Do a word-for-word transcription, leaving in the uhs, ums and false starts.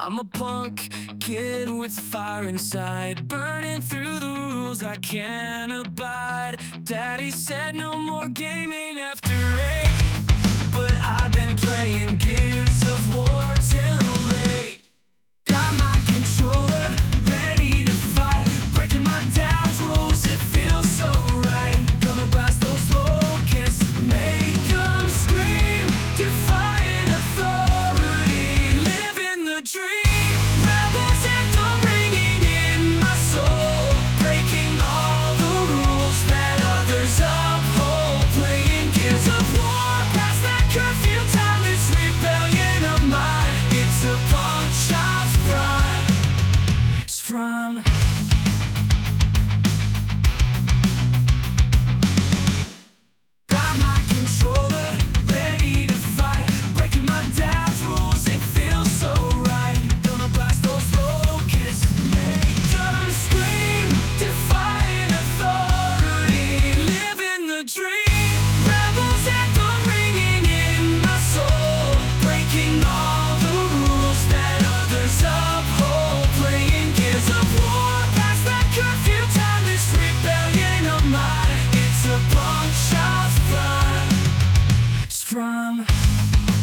I'm a punk kid with fire inside, burning through the rules I can't abide. Daddy said no more gaming after eight, but I've been playing Gears of War till late. Got my controller, ready to fight, breaking my dad's rules, it feels so right. Gonna blast those locusts, make them scream, defying authority, living the dream. Rebels anthem ringing in my soul, breaking all the rules that others uphold, playing Gears of War, past that curfew time, this rebellion of mine. It's a punk shop's pride. It's from Got my controller, ready to fight, breaking my dad's rules, it feels so right. Gonna blast those locusts, make them scream, defying authority, living the dream. Rebels anthem ringing in my soul, breaking all the rules that others uphold, playing Gears of War, past that curfew time, this rebellion of mine. It's a punk shop's pride. It's from